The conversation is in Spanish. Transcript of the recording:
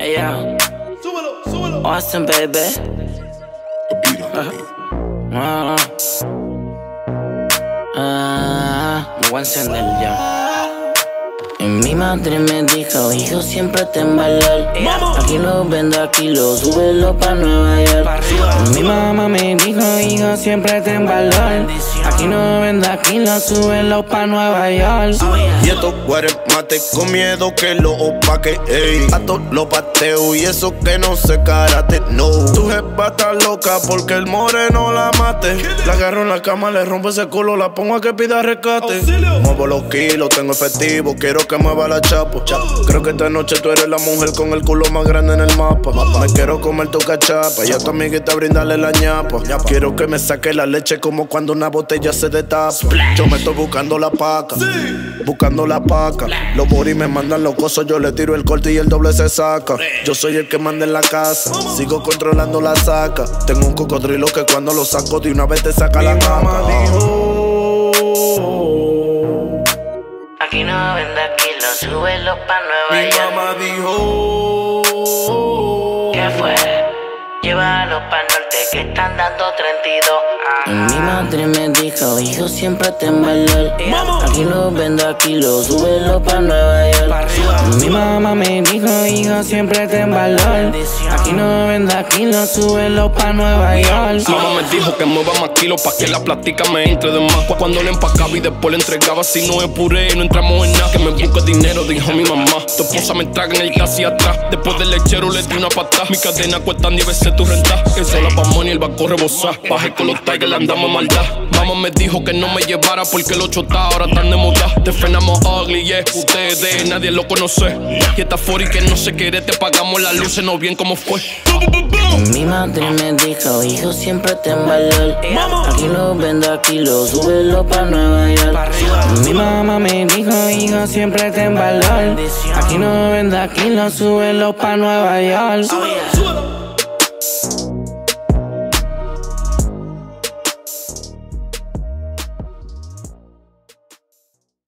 Yeah. Austin, baby. Me voy a encender ya. Mi madre me dijo, hijo, siempre ten valor. Aquí lo vendo, aquí lo súbelo pa' Nueva York. Mi mamá me dijo, hijo, siempre ten valor. Aquí no vendo, aquí lo súbelo pa' Nueva York. Y estos guares mate con miedo que lo opaque, ey. A todos los pateo y eso que no sé karate, no. Tu jefa está loca porque el moreno la mate. La agarro en la cama, le rompo ese culo, la pongo a que pida rescate. Muevo los kilos, tengo efectivo, quiero que mueva la chapa. Creo que esta noche tú eres la mujer con el culo más grande en el mapa. Me quiero comer tu cachapa y a tu amiguita brindarle la ñapa. Quiero que me saque la leche como cuando una botella se destapa. Yo me estoy buscando la paca, buscando la paca. Los boris me mandan los cosos, yo le tiro el corte y el doble se saca. Yo soy el que manda en la casa, sigo controlando la saca. Tengo un cocodrilo que cuando lo saco de una vez te saca la cama. Aquí no vende, aquí lo súbelo pa' Nueva York. Mi mamá dijo, ¿qué fue? Llévalo pa' norte que están dando 32. Mi madre me dijo, hijo, siempre ten valor. Aquí lo vendo, aquí lo súbelo pa' Nueva York. Mi mamá me dijo, hijo, siempre ten valor. Aquí no vendo, aquí lo súbelo pa' Nueva York. Mamá me dijo que mueva más kilos pa' que la plática me entre de más. Cuando le empacaba y después le entregaba, si no es puré, no entramos en nada. Que me busque dinero, dijo mi mamá. Tu esposa me traga en el taxi atrás. Después del lechero le di una patada. Mi cadena cuesta 10 veces tu renta. Que sola pa' money, el banco rebosar. Bajé con los tigers, andamos a maldad. Mamá me dijo que no me llevara porque los chotas ahora están de moda. Te frenamos ugly, yeah. Ustedes, nadie lo conoce. Y esta 40 que no se quiere, te pagamos las luces, no bien como fue. Mi madre me dijo, hijo, siempre ten valor. Aquí lo vendo, aquí lo súbelo pa' Nueva York. Mi mamá me dijo, hijo, siempre ten valor. Aquí no vendo, aquí lo súbelo pa' Nueva York.